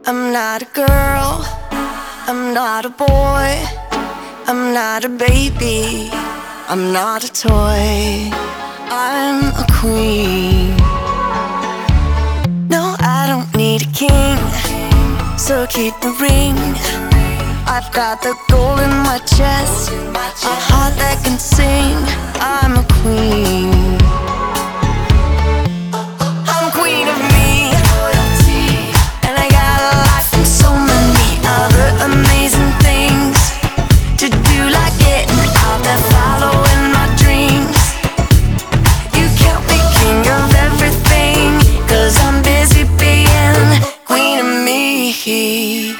I'm not a girl, I'm not a boy, I'm not a baby, I'm not a toy, I'm a queen. No, I don't need a king, so keep the ring. I've got the gold in my chest, a heart that can sing. I'm a queen. I'm queen of me, and I got a life and so many other amazing things to do, like getting out there, following my dreams. You can't be king of everything, 'cause I'm busy being queen of me.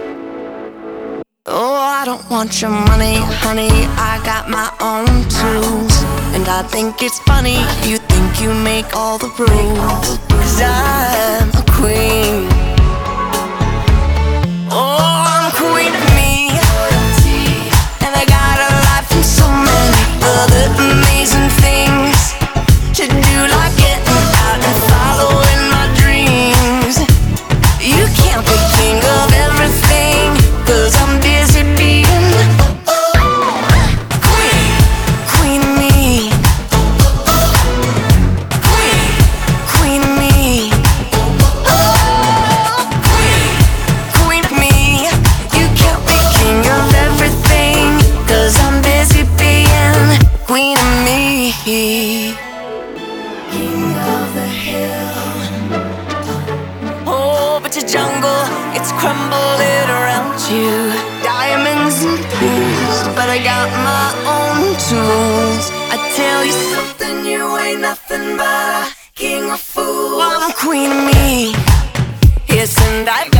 Oh, I don't want your money, honey, I got my own tools. And I think it's funny, you think you make all the rules, 'cause I'm a queen. Oh, I'm queen of me, and I got a life and so many other amazing things to do, like getting out and following my dreams. You can't be king of everything, 'cause I'm busy being queen, queen of me, queen of me, queen of me. You can't be king of everything, 'cause I'm busy being queen of me. King of the hill. Oh, but your jungle, it's crumbling around you. Diamonds and pearls, but I got my own tools. I tell you something, you ain't nothing but a king of fools. I'm queen of me, yes, and I